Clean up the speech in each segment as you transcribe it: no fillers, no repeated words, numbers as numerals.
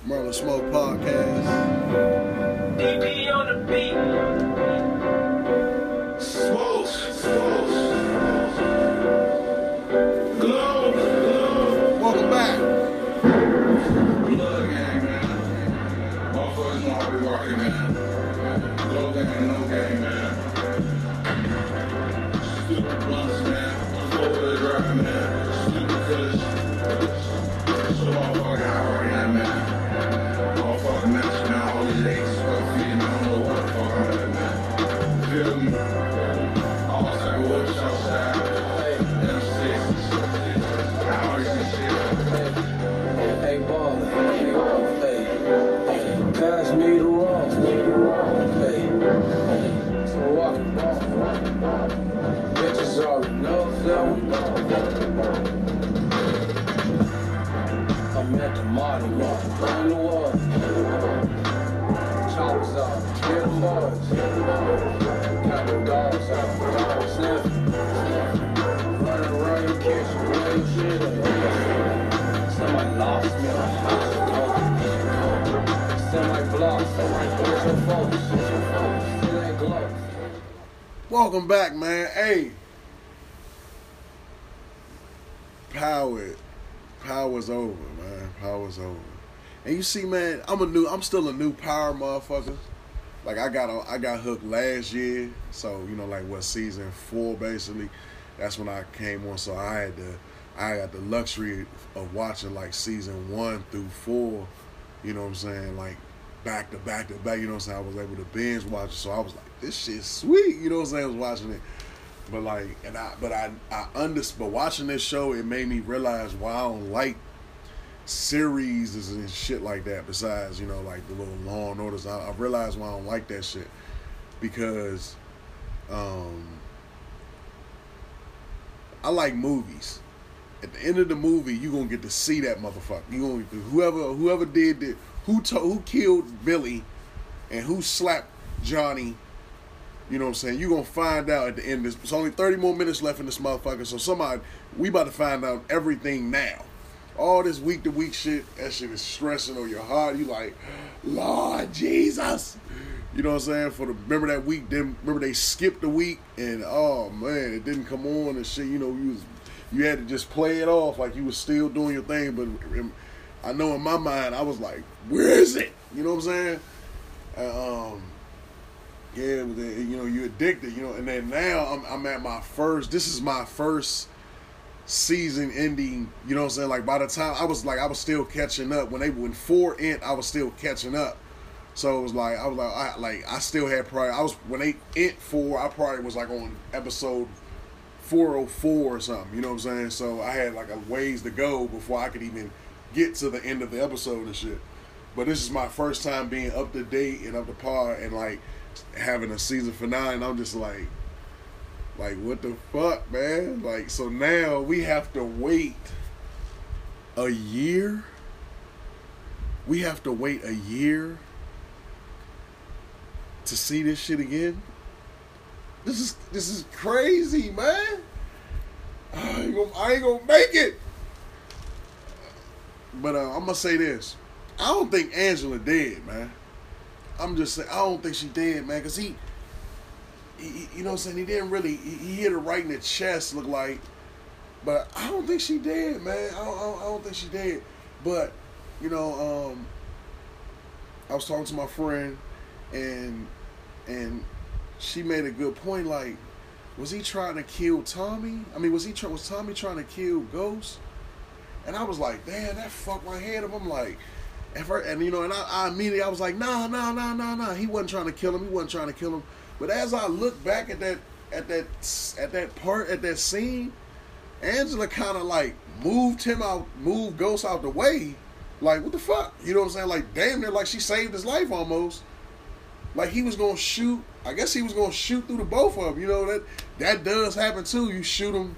Merlin Smoke Podcast. DB on the beat. Smoke. Glow. Welcome back. Blood gang, man. Motherfuckers know how we rockin', man. Glow gang, no gang, man. Stupid blunts, man. I'm over there driving, man. Stupid kush. So motherfucking high right now, man. Motherfucking match, man. All these eggs, fuck feeding. I don't know what the fuck I'm at, man. Feel me? All type of whips outside. M6. Hours and shit. Hey, baller. Hey, pass me the wrong. Hey, so walking. Bitches already know that we I'm at the model walk on the wall. Choppers out, get the bars. Got the dogs out, sniffing. Running around your kitchen, real shit. Somebody lost me on the house. Semi-block, where's your folks? Still ain't glow. Welcome back, man. Hey. Power's over, man. Power's over. And you see, man, I'm still a new power motherfucker. Like I got hooked last year. So, season 4 basically. That's when I came on. So I got the luxury of watching like season 1 through 4, you know what I'm saying? Like back to back, you know what I'm saying? I was able to binge watch it. So I was like, this shit's sweet, you know what I'm saying? I was watching it. But watching this show, it made me realize why I don't like series and shit like that. Besides, like the little Law and Orders, I realized why I don't like that shit because, I like movies. At the end of the movie, you gonna get to see that motherfucker. You gonna whoever did that, who killed Billy, and who slapped Johnny. You know what I'm saying? You're going to find out at the end. There's only 30 more minutes left in this motherfucker. So we about to find out everything now. All this week-to-week shit, that shit is stressing on your heart. You like, Lord Jesus. You know what I'm saying? Remember that week, remember they skipped the week and, oh, man, it didn't come on and shit. You had to just play it off like you was still doing your thing. But I know in my mind, I was like, where is it? You know what I'm saying? Yeah, you're addicted, and then now I'm at this is my first season ending, you know what I'm saying? Like by the time I was still catching up. When 4 end, I was still catching up. So it was like, I still had when they end 4, I probably was like on episode 404 or something, you know what I'm saying? So I had like a ways to go before I could even get to the end of the episode and shit. But this is my first time being up to date and up to par and like, having a season finale, and I'm just like what the fuck, man? Like, so now we have to wait a year. We have to wait a year to see this shit again. This is crazy, man. I ain't gonna make it. But I'm gonna say this: I don't think Angela dead, man. I'm just saying, I don't think she dead, man, because he you know what I'm saying, he didn't really, he hit her right in the chest, look like, but I don't think she dead, man. I don't think she dead, but, I was talking to my friend, and she made a good point, like, was he trying to kill Tommy? I mean, was Tommy trying to kill Ghost? And I was like, damn, that fucked my head up. I'm like, and I immediately, I was like, nah. He wasn't trying to kill him. But as I look back at that part, at that scene, Angela kind of like moved Ghost out the way. Like, what the fuck? You know what I'm saying? Like, damn near like she saved his life almost. Like he was gonna shoot. I guess he was gonna shoot through the both of them. That does happen too. You shoot him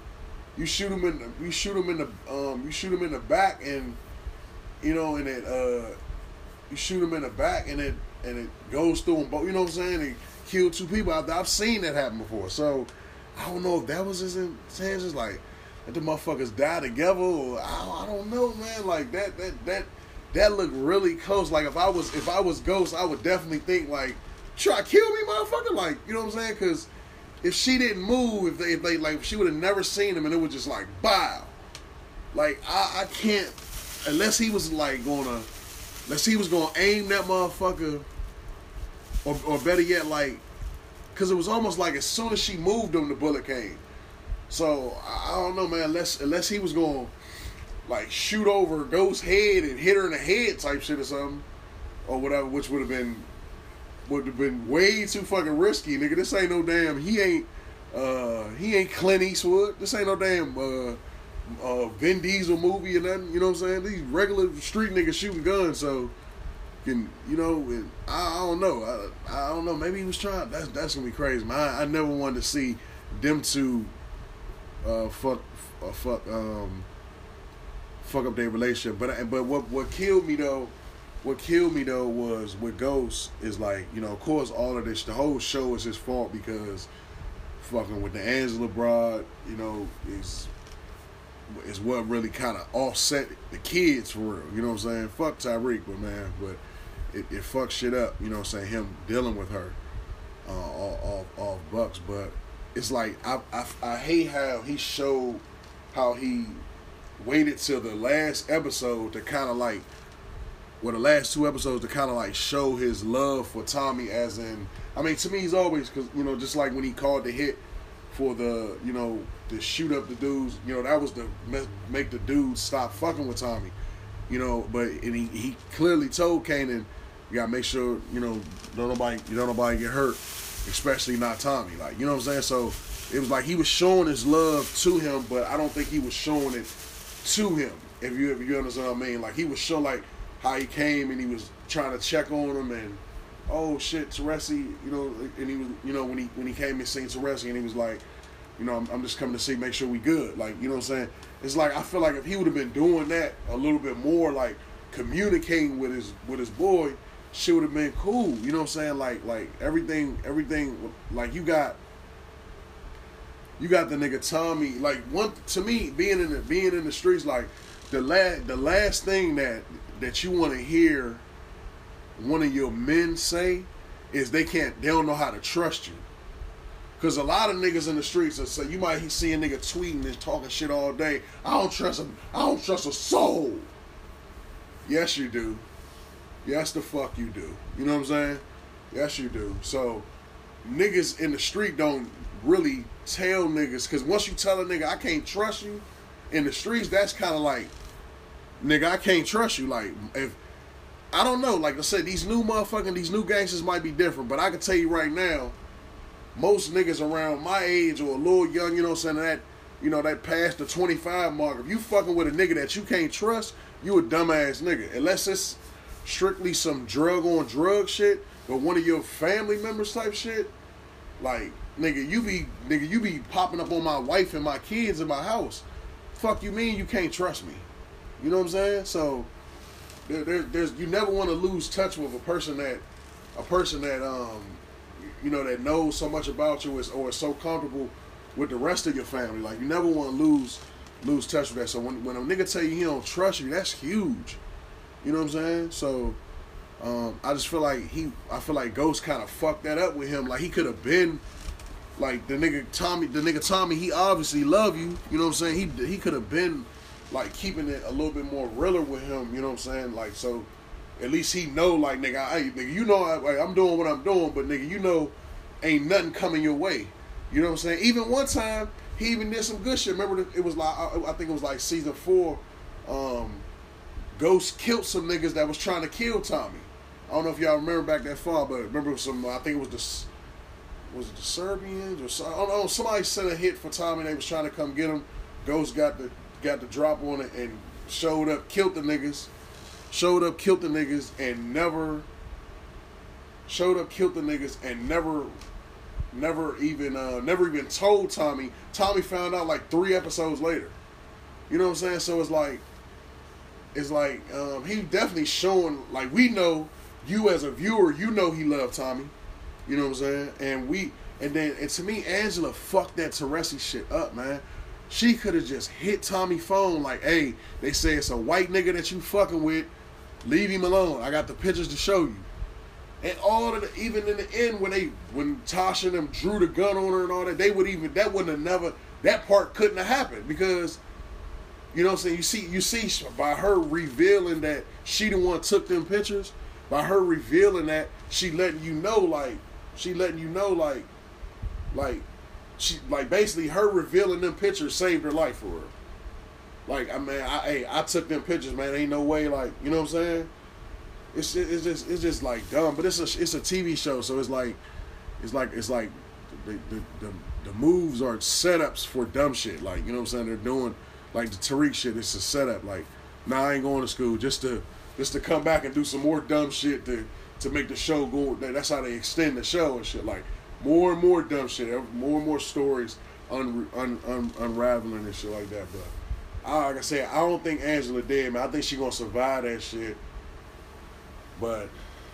in the back and. You shoot him in the back and it goes through them both. You know what I'm saying? They killed 2 people. I've seen that happen before. So I don't know if that was his intentions. Like, let the motherfuckers die together, or I don't know, man. Like that that looked really close. Like, if I was Ghost, I would definitely think, like, try to kill me, motherfucker. Like, you know what I'm saying? Because if she didn't move, if they like, if she would have never seen him, and it was just like, bow. Like, I can't, unless he was gonna aim that motherfucker, or better yet, like, because it was almost like as soon as she moved him, the bullet came. So I don't know, man. Unless he was gonna like shoot over Ghost's head and hit her in the head type shit or something, or whatever, which would have been way too fucking risky, nigga. This ain't no damn. He ain't Clint Eastwood. This ain't no damn Vin Diesel movie or nothing. You know what I'm saying? These regular street niggas shooting guns. So can I don't know. I don't know. Maybe he was trying. That's gonna be crazy, man. I never wanted to see them two fuck up their relationship. But what killed me though was with Ghost is, like, you know, of course all of this, the whole show is his fault, because fucking with the Angela broad, you know, is what really kind of offset the kids for real. You know what I'm saying? Fuck Tyreek, but it fucked shit up. You know what I'm saying? Him dealing with her off Bucks, but it's like I hate how he showed how he waited till the last episode to kind of like, well, the last two episodes to kind of like show his love for Tommy, as in, I mean, to me, he's always, because, you know, just like when he called the hit for the, you know, to shoot up the dudes, you know, that was to make the dudes stop fucking with Tommy, you know, but, and he clearly told Kanan, you gotta make sure, you know, don't nobody get hurt, especially not Tommy, like, you know what I'm saying? So it was like he was showing his love to him, but I don't think he was showing it to him, if you understand what I mean. Like, he was showing, like, how he came and he was trying to check on him, and oh shit, Teresi, you know, and he was, you know, when he came and seen Teresi, and he was like, you know, I'm just coming to see, make sure we good, like, you know what I'm saying? It's like, I feel like if he would have been doing that a little bit more, like communicating with his boy, shit would have been cool, you know what I'm saying? Like everything, like you got the nigga Tommy, like, one, to me, being in the streets, like the last thing that you want to hear one of your men say is they don't know how to trust you. Because a lot of niggas in the streets, so you might see a nigga tweeting and talking shit all day. I don't trust him. I don't trust a soul. Yes, you do. Yes, the fuck you do. You know what I'm saying? Yes, you do. So niggas in the street don't really tell niggas, because once you tell a nigga, I can't trust you, in the streets, that's kind of like, nigga, I can't trust you. Like, if, I don't know, like I said, these new gangsters might be different, but I can tell you right now, most niggas around my age or a little young, you know what I'm saying, that, you know, that past the 25 mark, if you fucking with a nigga that you can't trust, you a dumbass nigga. Unless it's strictly some drug on drug shit, but one of your family members type shit, like, nigga, you be popping up on my wife and my kids in my house. Fuck you mean you can't trust me? You know what I'm saying? So there's you never want to lose touch with a person that you know, that knows so much about you or is so comfortable with the rest of your family. Like, you never want to lose touch with that. So when a nigga tell you he don't trust you, that's huge. You know what I'm saying? So I just feel like Ghost kind of fucked that up with him. Like, he could have been like the nigga Tommy, he obviously love you. You know what I'm saying? He could have been like keeping it a little bit more realer with him. You know what I'm saying? Like, so at least he know, like, nigga, you know, I'm doing what I'm doing, but nigga, you know, ain't nothing coming your way. You know what I'm saying? Even one time, he even did some good shit. Remember, it was like, I think it was like season 4. Ghost killed some niggas that was trying to kill Tommy. I don't know if y'all remember back that far, but remember some, I think it was the Serbians or something? I don't know. Somebody sent a hit for Tommy. They was trying to come get him. Ghost got the drop on it and showed up, killed the niggas. Never even told Tommy. Tommy found out like 3 episodes later. You know what I'm saying? So it's like he definitely showing, like, we know, you as a viewer, you know he loved Tommy. You know what I'm saying? And to me, Angela fucked that Teresi shit up, man. She could have just hit Tommy's phone like, hey, they say it's a white nigga that you fucking with. Leave him alone. I got the pictures to show you. And all of the, even in the end when Tasha and them drew the gun on her and all that, that part couldn't have happened because, you know what I'm saying? You see by her revealing that she the one took them pictures, by her revealing that, she letting you know basically her revealing them pictures saved her life for her. Like, I mean, I took them pictures, man. Ain't no way, like, you know what I'm saying? It's just like dumb, but it's a TV show, so it's like the moves are setups for dumb shit. Like, you know what I'm saying? They're doing like the Tariq shit. It's a setup. Like, nah, I ain't going to school just to come back and do some more dumb shit to make the show go. That's how they extend the show and shit. Like, more and more dumb shit, more and more stories unraveling and shit like that. But like I said, I don't think Angela dead, man. I think she gonna survive that shit. But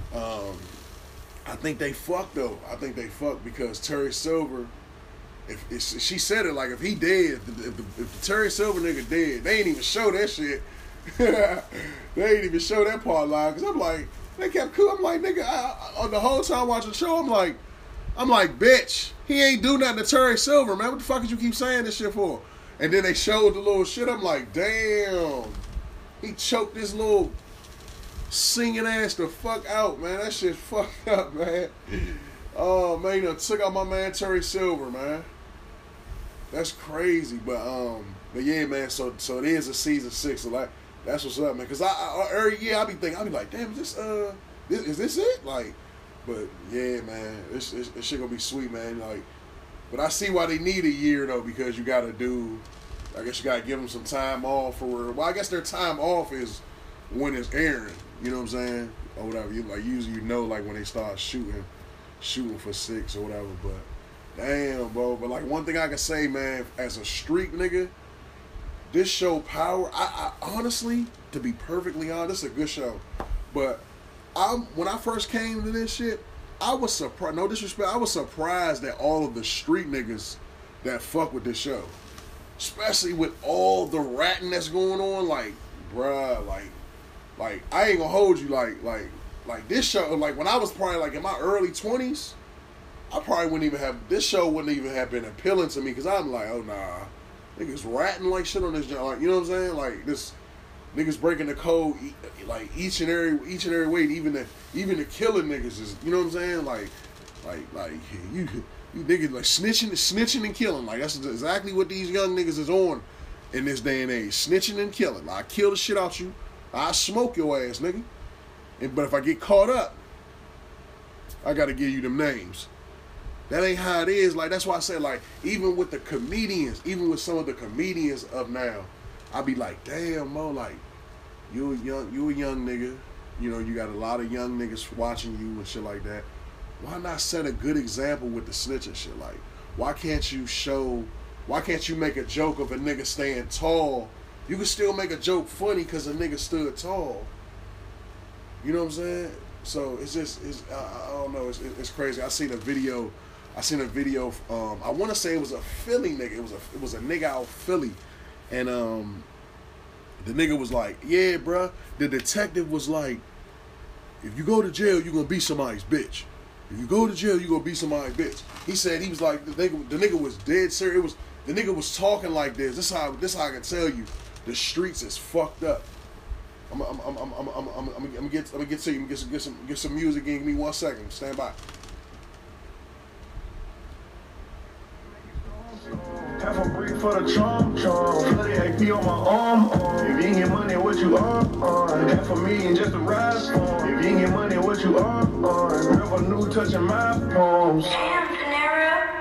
I think they fucked though. I think they fucked because Terry Silver, if she said it like if he dead, if the Terry Silver nigga dead, they ain't even show that shit. They ain't even show that part live because I'm like, they kept cool. I'm like, nigga, the whole time watching the show, I'm like, bitch, he ain't do nothing to Terry Silver, man. What the fuck did you keep saying this shit for? And then they showed the little shit. I'm like, damn, he choked this little singing ass the fuck out, man. That shit fucked up, man. Oh man, you done took out my man Terry Silver, man. That's crazy, but yeah, man. So it is a season 6. So like, that's what's up, man. Cause I every year I be like, damn, is this it? Like, but yeah, man, this shit gonna be sweet, man. Like, but I see why they need a year though, because you gotta do. I guess you gotta give them some time off for. Well, I guess their time off is when it's airing. You know what I'm saying? Or whatever. You like usually like when they start shooting for 6 or whatever. But damn, bro. But like one thing I can say, man, as a street nigga, this show Power. I honestly, to be perfectly honest, it's a good show. But when I first came to this shit, I was surprised. No disrespect, I was surprised at all of the street niggas that fuck with this show, especially with all the ratting that's going on. Like, bruh, like I ain't gonna hold you. Like this show. Like when I was probably like in my early 20s, I probably wouldn't even have this show. Wouldn't even have been appealing to me because I'm like, oh nah, niggas ratting like shit on this joint. Like, you know what I'm saying? Like this. Niggas breaking the code, like each and every way. Even the killing niggas is, you know what I'm saying? Like you niggas like snitching and killing. Like that's exactly what these young niggas is on in this day and age. Snitching and killing. Like, I kill the shit out you. I smoke your ass, nigga. But if I get caught up, I gotta give you them names. That ain't how it is. Like, that's why I said, like, even with the comedians, even with some of the comedians of now, I be like, damn, Mo, like, you a young nigga. You know, you got a lot of young niggas watching you and shit like that. Why not set a good example with the snitching shit? Like, why can't you make a joke of a nigga staying tall? You can still make a joke funny because a nigga stood tall. You know what I'm saying? So it's I don't know. It's crazy. I seen a video. I want to say it was a Philly nigga. It was a nigga out Philly, and the nigga was like, yeah, bruh. The detective was like, if you go to jail, you gonna be somebody's bitch. If you go to jail, you gonna be somebody's bitch. He said he was like, the nigga was dead serious. The nigga was talking like this. This how I can tell you, the streets is fucked up. I'm gonna get to you. Get some music. Give me 1 second. Stand by. Half a brick for the charm. Bloody AP on my arm. If you ain't get money, what you on? $500,000 just to rise on. If you ain't get money, what you on? Revenue touching my palms. Damn, Panera.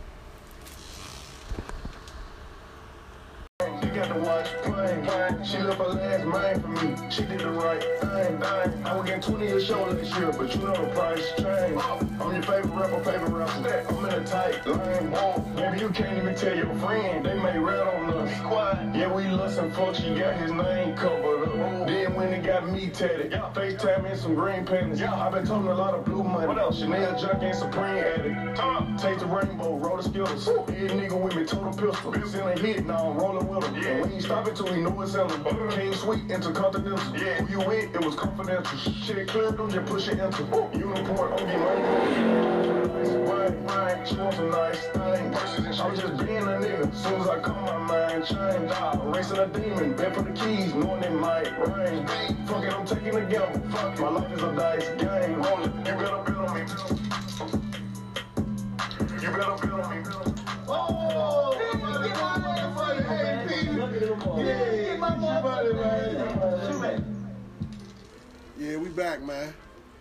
She got to watch playing. She left her last mind for me. She did the right thing. I will get 20 a show this year, but you know the price change. I'm your favorite rapper. I'm in a tight lane. Maybe you can't even tell your friend. They may rat on us. Yeah, we listen, folks. She got his name covered up. Then when they got me tatted. FaceTime in some green panties. I've been toting a lot of blue money. What else? Chanel junkie and Supreme addict. Take the rainbow, roll the skittles. Head nigga with me, total pistol. In a hit, now I'm rolling with him. And we ain't stopping till we know it's in him. King Sweet, Intercontinental. Who you with, it was confidential. Shit clear, don't just push it into. Uniport, OG money. She wants a nice thing. I'm just being a nigga. Soon as I come, my mind change. Racing a demon, bet for the keys, knowing it might rain. Fuck it, I'm taking the gamble. Fuck it, my life is a dice game. Roll it, you better bet on me. You better bet on me. Oh, yeah, we back, man.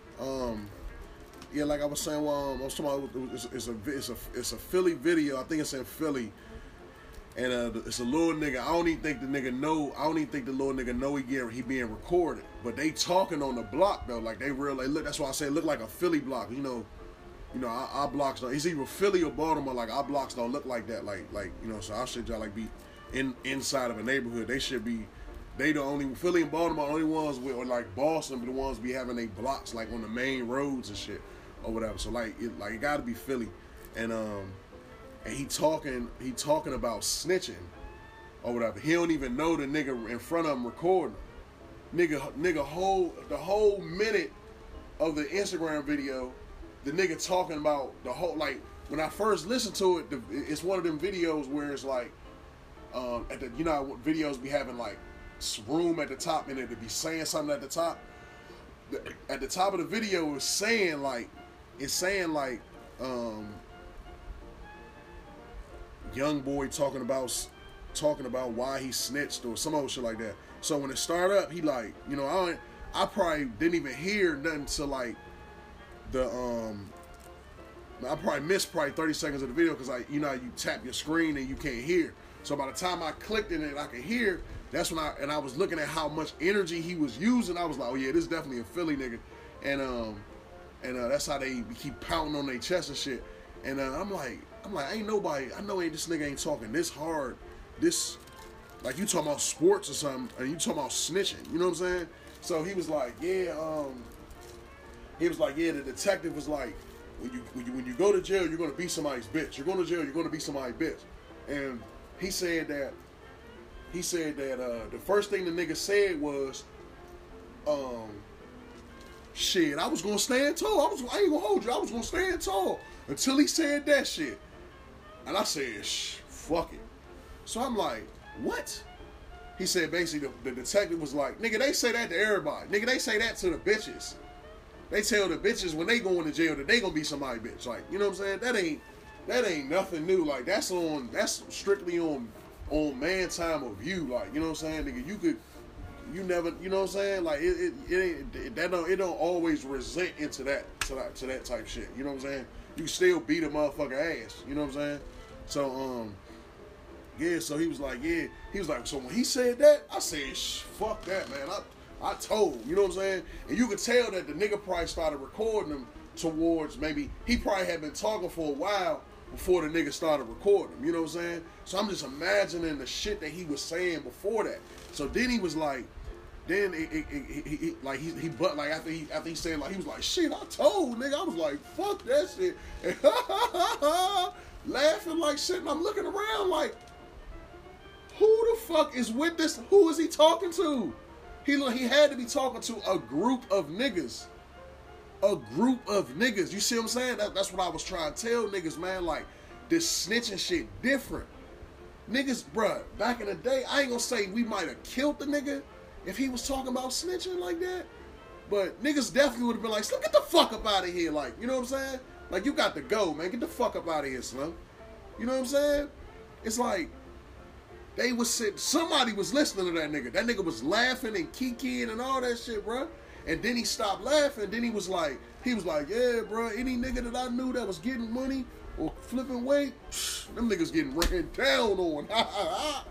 Yeah, like I was saying, I was talking about it's a Philly video. I think it's in Philly, and it's a little nigga. I don't even think the little nigga know he being recorded. But they talking on the block though, like they real. Like, look, that's why I say it look like a Philly block. You know, our blocks don't. It's either Philly or Baltimore. Like our blocks don't look like that. Like so our shit y'all like be inside of a neighborhood. They should be. They the only Philly and Baltimore the only ones with, or like Boston, the ones be having they blocks like on the main roads and shit or whatever. So it got to be Philly, and he talking about snitching or whatever. He don't even know the nigga in front of him recording. Nigga, the whole minute of the Instagram video, the nigga talking about the whole, like when I first listened to it, it's one of them videos where it's like at the videos be having like room at the top and it be saying something at the top. At the top of the video it's saying like young boy talking about why he snitched or some old shit like that. So when it started up, he like, I probably didn't even hear nothing till like the I probably missed 30 seconds of the video because you tap your screen and you can't hear. So by the time I clicked in it, I could hear. That's when I was looking at how much energy he was using. I was like, oh yeah, this is definitely a Philly nigga, and that's how they keep pounding on their chest and shit. And I'm like, ain't nobody. I know this nigga ain't talking this hard. This, like you talking about sports or something, and you talking about snitching. You know what I'm saying? So he was like, yeah. The detective was like, when you go to jail, you're gonna be somebody's bitch. You're going to jail, you're gonna be somebody's bitch. And he said that the first thing the nigga said was, shit, I was gonna stand tall. I ain't gonna hold you. I was gonna stand tall until he said that shit. And I said, fuck it. So I'm like, what? He said basically the detective was like, nigga, they say that to everybody. Nigga, they say that to the bitches. They tell the bitches when they go into jail that they gonna be somebody bitch. Like, you know what I'm saying? That ain't nothing new. Like that's strictly on man time of view. Like, you know what I'm saying? Nigga, you never, you know what I'm saying? Like it don't always resent into that type shit. You know what I'm saying? You still beat a motherfucker ass. You know what I'm saying? So yeah. So he was like, so when he said that, I said, fuck that, man. I told, you know what I'm saying? And you could tell that the nigga probably started recording him towards maybe he probably had been talking for a while before the nigga started recording him. You know what I'm saying? So I'm just imagining the shit that he was saying before that. So then he was like, then he but like after he said like he was like, shit, I told, nigga. I was like, fuck that shit, and laughing like shit. And I'm looking around like, who the fuck is with this? Who is he talking to? He had to be talking to a group of niggas. A group of niggas. You see what I'm saying? That's what I was trying to tell niggas, man. Like, this snitching shit different. Niggas, bruh, back in the day, I ain't gonna say we might have killed the nigga if he was talking about snitching like that. But niggas definitely would have been like, Slim, get the fuck up out of here. Like, you know what I'm saying? Like, you got to go, man. Get the fuck up out of here, Slim. You know what I'm saying? It's like, they was sitting, somebody was listening to that nigga. That nigga was laughing and kikiing and all that shit, bro. And then he stopped laughing. Then he was like, yeah, bro, any nigga that I knew that was getting money or flipping weight, them niggas getting ran down on. I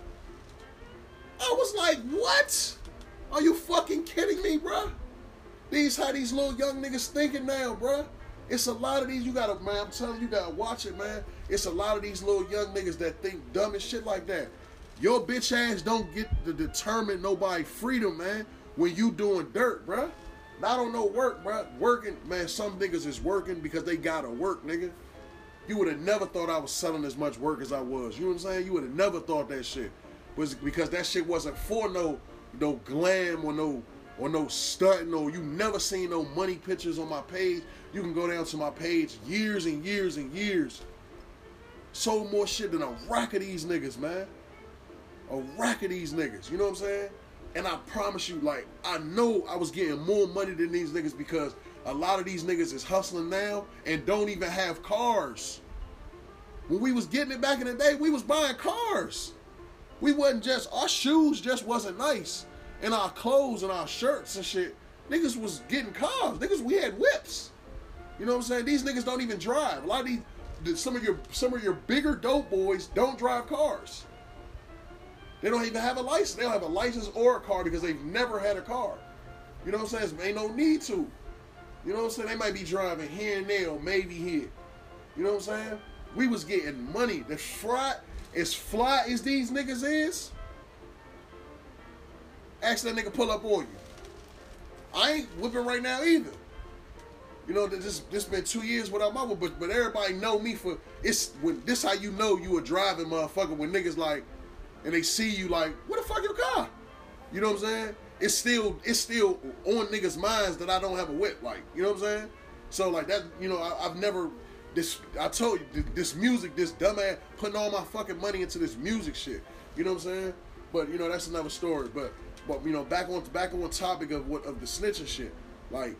was like, what? Are you fucking kidding me, bro? How these little young niggas thinking now, bro. It's a lot of these, you gotta, man, I'm telling you, you gotta watch it, man. It's a lot of these little young niggas that think dumb and shit like that. Your bitch ass don't get to determine nobody's freedom, man. when you doing dirt, bruh. I don't know work, bruh. Working, man, some niggas is working because they gotta work, nigga. You would have never thought I was selling as much work as I was. You know what I'm saying? You would have never thought that shit was because that shit wasn't for no glam or no stunting, or you never seen no money pictures on my page. You can go down to my page years and years and years. Sold more shit than a rack of these niggas, man. A rack of these niggas. You know what I'm saying? And I promise you, like, I know I was getting more money than these niggas because a lot of these niggas is hustling now and don't even have cars. When we was getting it back in the day, we was buying cars. We wasn't just, our shoes just wasn't nice. And our clothes and our shirts and shit, niggas was getting cars. Niggas, we had whips. You know what I'm saying? These niggas don't even drive. A lot of some of your bigger dope boys don't drive cars. They don't even have a license. They don't have a license or a car because they've never had a car. You know what I'm saying? Ain't no need to. You know what I'm saying? They might be driving here and there or maybe here. You know what I'm saying? We was getting money. As fly as these niggas is, ask that nigga pull up on you. I ain't whipping right now either. You know, this been 2 years without my whip, but everybody know me for, it's when this how you know you a driving motherfucker when niggas like, and they see you like, what the fuck your car? You know what I'm saying? It's still on niggas' minds that I don't have a whip, like, you know what I'm saying? So like that, you know, I've never, I told you, this music, this dumbass putting all my fucking money into this music shit. You know what I'm saying? But you know, that's another story. But you know, back on topic of the snitching shit, like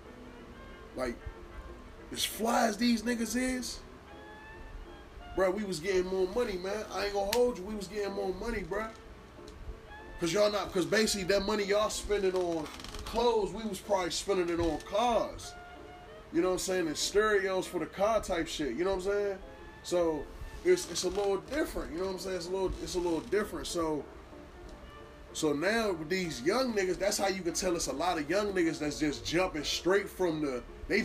as fly as these niggas is, bro, we was getting more money, man. I ain't gonna hold you, we was getting more money, bro. Cause basically that money y'all spending on clothes, we was probably spending it on cars. You know what I'm saying? And stereos for the car type shit. You know what I'm saying? So it's a little different. You know what I'm saying? It's a little different. So now with these young niggas, that's how you can tell it's a lot of young niggas that's just jumping straight from the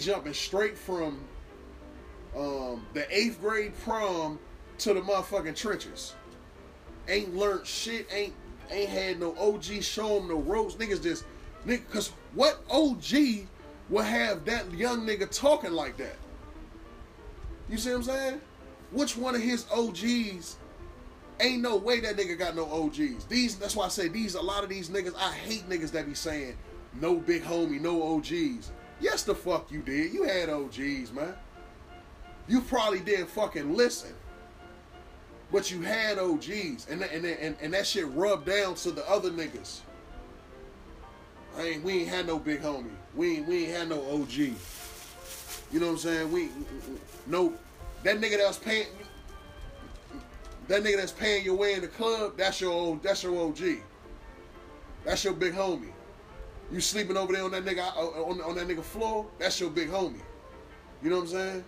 8th grade prom to the motherfucking trenches. Ain't learned shit, ain't had no OG show them no ropes. Niggas, cause what OG will have that young nigga talking like that? You see what I'm saying? Which one of his OGs? Ain't no way that nigga got no OGs. That's why I say a lot of these niggas, I hate niggas that be saying no big homie, no OGs. Yes, the fuck you did. You had OGs, man. You probably didn't fucking listen, but you had OGs, and that shit rubbed down to the other niggas. We ain't had no big homie. We ain't had no OG. You know what I'm saying? That nigga that's paying your way in the club, that's your OG. That's your big homie. You sleeping over there on that nigga on that nigga floor, that's your big homie. You know what I'm saying?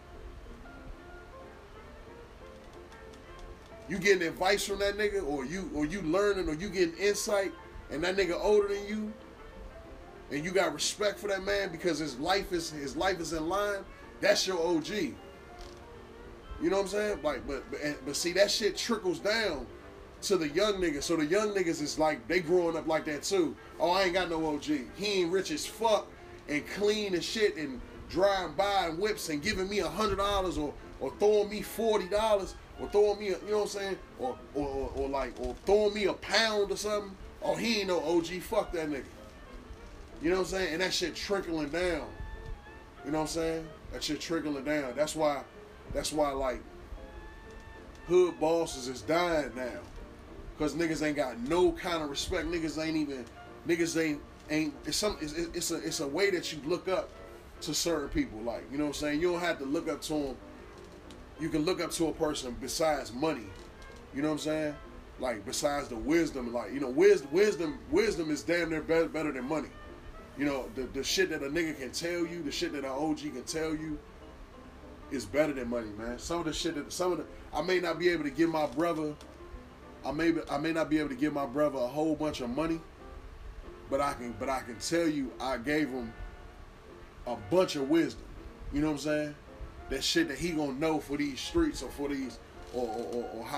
You getting advice from that nigga, or you learning, or you getting insight, and that nigga older than you, and you got respect for that man because his life is in line. That's your OG. You know what I'm saying? Like, but see, that shit trickles down to the young niggas. So the young niggas is like, they growing up like that too. Oh, I ain't got no OG. He ain't rich as fuck and clean as shit and driving by in whips and giving me $100 or throwing me $40 or throwing me, you know what I'm saying? Or throwing me a pound or something. Oh, he ain't no OG. Fuck that nigga. You know what I'm saying? And that shit trickling down. You know what I'm saying? That shit trickling down. That's why like hood bosses is dying now. Cause niggas ain't got no kind of respect. Niggas ain't it's a way that you look up to certain people. Like, you know what I'm saying? You don't have to look up to them. You can look up to a person besides money. You know what I'm saying? Like, besides the wisdom, like, you know, wisdom is damn near better than money. You know, the shit that a nigga can tell you, the shit that an OG can tell you is better than money, man. I may not be able to give my brother, I may not be able to give my brother a whole bunch of money, but I can tell you I gave him a bunch of wisdom. You know what I'm saying? That shit that he gonna know for these streets or for these or how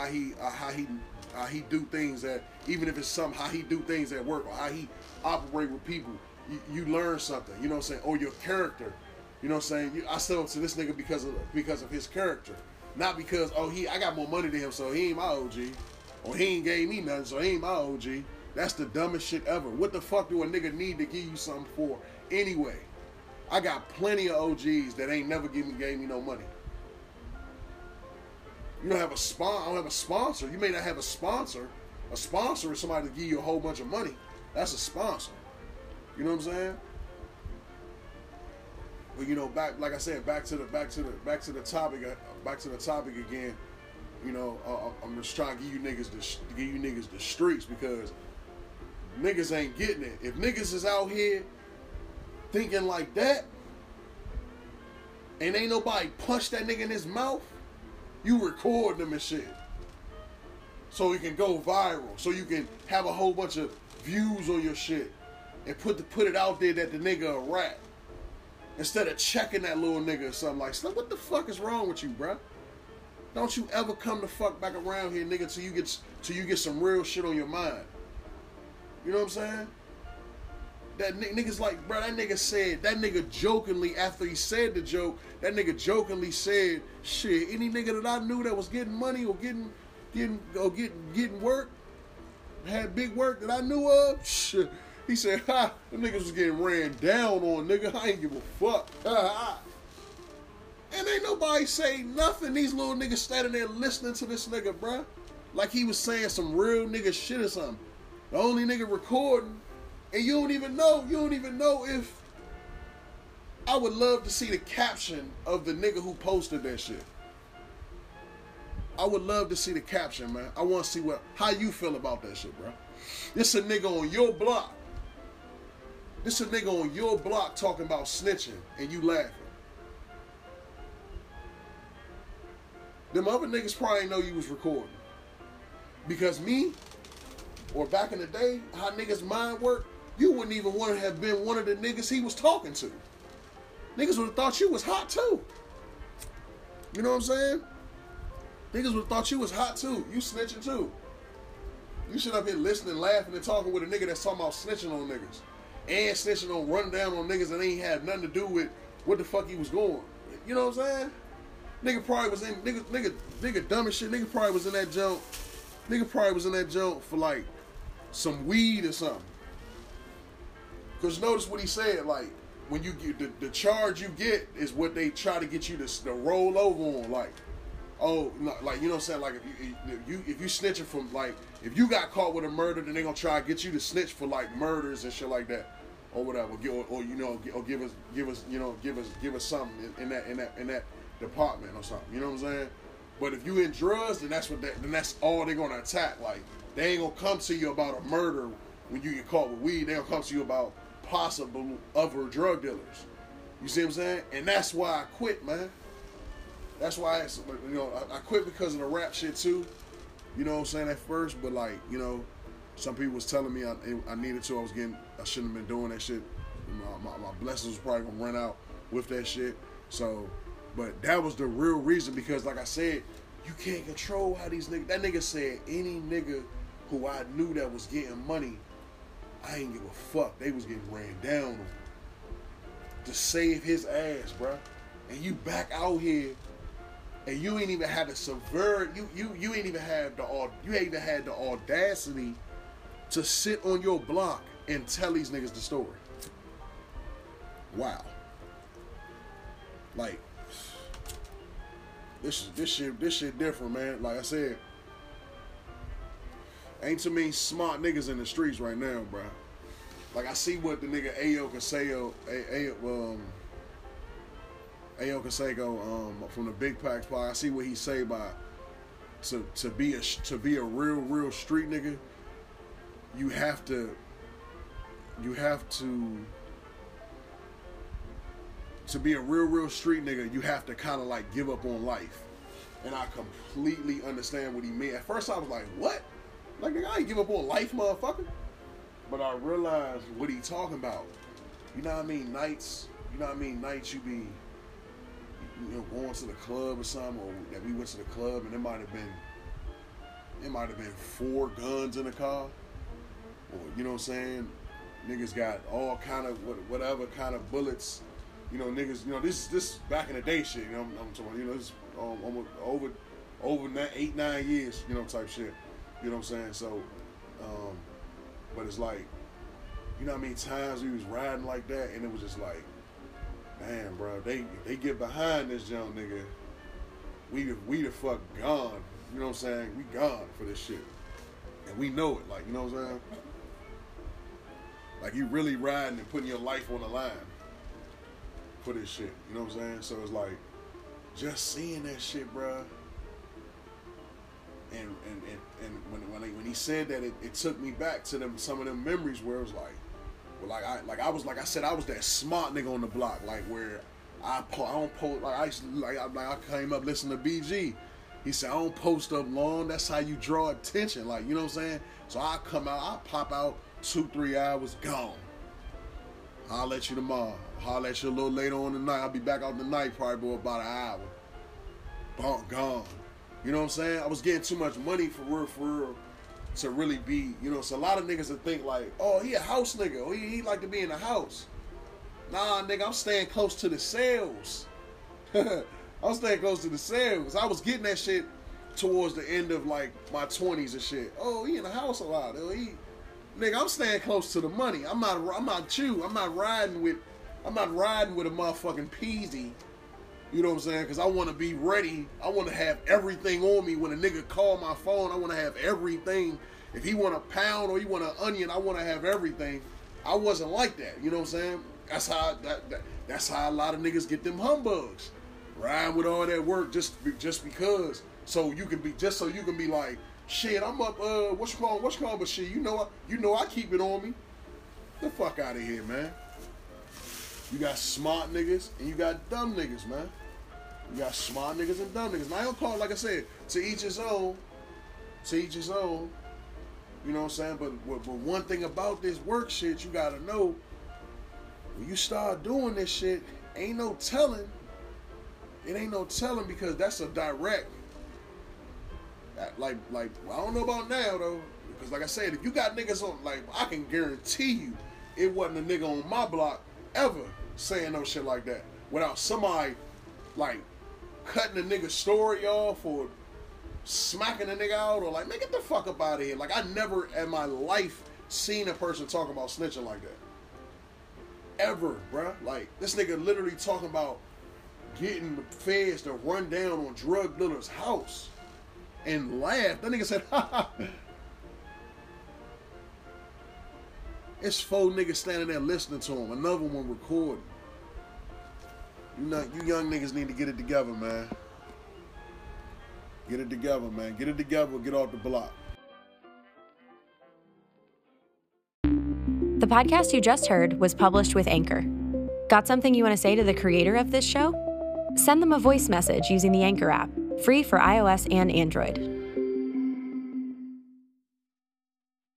he do things, that even if it's something, how he do things at work or how he operate with people. you learn something. You know what I'm saying? Or your character. You know what I'm saying? I sell to this nigga because of his character, not because I got more money than him, so he ain't my OG, or he ain't gave me nothing, so he ain't my OG. That's the dumbest shit ever. What the fuck do a nigga need to give you something for anyway? I got plenty of OGs that ain't never gave me no money. You don't have I don't have a sponsor. You may not have a sponsor. A sponsor is somebody to give you a whole bunch of money. That's a sponsor. You know what I'm saying? Well, you know, like I said, back to the topic again. You know, I'm just trying to give you niggas the streets, because niggas ain't getting it. If niggas is out here thinking like that, and ain't nobody punch that nigga in his mouth, you record them and shit, so it can go viral, so you can have a whole bunch of views on your shit, and put it out there that the nigga a rat, instead of checking that little nigga or something like, what the fuck is wrong with you, bruh? Don't you ever come the fuck back around here, nigga, till you get some real shit on your mind. You know what I'm saying? That niggas like, bro, that nigga jokingly, after he said the joke, that nigga jokingly said, shit, any nigga that I knew that was getting money or getting work, had big work that I knew of, shit, he said, ha, them niggas was getting ran down on, nigga, I ain't give a fuck. And ain't nobody say nothing. These little niggas standing there listening to this nigga, bruh, like he was saying some real nigga shit or something. The only nigga recording, and you don't even know if, I would love to see the caption of the nigga who posted that shit. I would love to see the caption, man. I want to see how you feel about that shit, bro. This a nigga on your block. This a nigga on your block talking about snitching, and you laughing. Them other niggas probably ain't know you was recording. Because me, or back in the day, how niggas' mind work, you wouldn't even want to have been one of the niggas he was talking to. Niggas would have thought you was hot too. You know what I'm saying? Niggas would have thought you was hot too. You snitching too. You sit up here listening, laughing, and talking with a nigga that's talking about snitching on niggas. And snitching on, running down on niggas that ain't had nothing to do with what the fuck he was going. You know what I'm saying? Nigga probably was in, nigga dumb as shit. Nigga probably was in that junk. Nigga probably was in that junk for like some weed or something. Cause notice what he said, like, when you get the charge you get is what they try to get you to roll over on, like, oh, no, like, you know what I'm saying, like, if you snitching from, like, if you got caught with a murder, then they gonna try to get you to snitch for like murders and shit like that, or whatever, or you know, or give us something in that department or something. You know what I'm saying? But if you in drugs, then that's all they're gonna attack. Like, they ain't gonna come to you about a murder when you get caught with weed. They gonna come to you about possible other drug dealers. You see what I'm saying? And that's why I quit, man. That's why I quit because of the rap shit too. You know what I'm saying, at first, but like, you know, some people was telling me I needed to. I shouldn't have been doing that shit. My blessings was probably gonna run out with that shit. So, but that was the real reason, because like I said, you can't control how these niggas. That nigga said any nigga who I knew that was getting money, I ain't give a fuck. They was getting ran down on to save his ass, bruh. And you back out here, and you ain't even had to subvert. You ain't even had the audacity to sit on your block and tell these niggas the story. Wow. Like, this shit different, man. Like I said, ain't too many smart niggas in the streets right now, bro. Like, I see what the nigga Ayo Canseco from the Big Packs Pod. I see what he say by to be a real street nigga. You have to be a real street nigga. You have to kind of like give up on life. And I completely understand what he meant. At first I was like, what? Like, nigga, I ain't give up on life, motherfucker. But I realized what he talking about. You know what I mean? Nights you be, you know, going to the club or something, or that we went to the club and it might have been 4 guns in the car. Or, you know what I'm saying? Niggas got all kind of whatever kind of bullets. You know, niggas. You know, this back in the day shit. You know, I'm talking. You know, this almost over 8-9 years. You know, type shit. You know what I'm saying? So, but it's like, you know how many times we was riding like that, and it was just like, damn, bro, they get behind this young nigga, we the fuck gone. You know what I'm saying? We gone for this shit, and we know it. Like, you know what I'm saying? Like, you really riding and putting your life on the line for this shit. You know what I'm saying? So it's like, just seeing that shit, bro. And when he said that, it took me back to some of them memories where it was like, well, I said I was that smart nigga on the block, like where I don't post, I came up listening to BG. He said I don't post up long. That's how you draw attention, like, you know what I'm saying? So I come out, I pop out 2-3 hours, gone. I'll let you tomorrow. I'll let you a little later on tonight. I'll be back out tonight probably for about an hour. Gone. You know what I'm saying? I was getting too much money for real, to really be, you know, so a lot of niggas that think like, oh, he a house nigga, or he like to be in the house. Nah, nigga, I'm staying close to the sales. I'm staying close to the sales. I was getting that shit towards the end of like my 20s and shit. Oh, he in the house a lot. Oh, nigga, I'm staying close to the money. I'm not riding with a motherfucking peasy. You know what I'm saying? Because I want to be ready. I want to have everything on me. When a nigga call my phone, I want to have everything. If he want a pound or he want an onion, I want to have everything. I wasn't like that. You know what I'm saying? That's how a lot of niggas get them humbugs. Riding with all that work just because. So you can be like, shit, I'm up, what's called, but shit, you know I keep it on me. Get the fuck out of here, man. You got smart niggas and you got dumb niggas, man. You got smart niggas and dumb niggas. And I don't call it, like I said, to each his own. To each his own. You know what I'm saying? But one thing about this work shit, you gotta know, when you start doing this shit, ain't no telling. It ain't no telling, because that's a direct. Like I don't know about now though, because like I said, if you got niggas on, like, I can guarantee you, it wasn't a nigga on my block ever saying no shit like that without somebody like cutting a nigga's story off or smacking a nigga out or like, man, get the fuck up out of here. Like, I never in my life seen a person talking about snitching like that. Ever, bruh. Like, this nigga literally talking about getting the feds to run down on drug dealer's house and laugh. That nigga said, ha ha. It's 4 niggas standing there listening to him. Another one recording. You young niggas need to get it together, man. Get it together, man. Get it together. Get off the block. The podcast you just heard was published with Anchor. Got something you want to say to the creator of this show? Send them a voice message using the Anchor app, free for iOS and Android.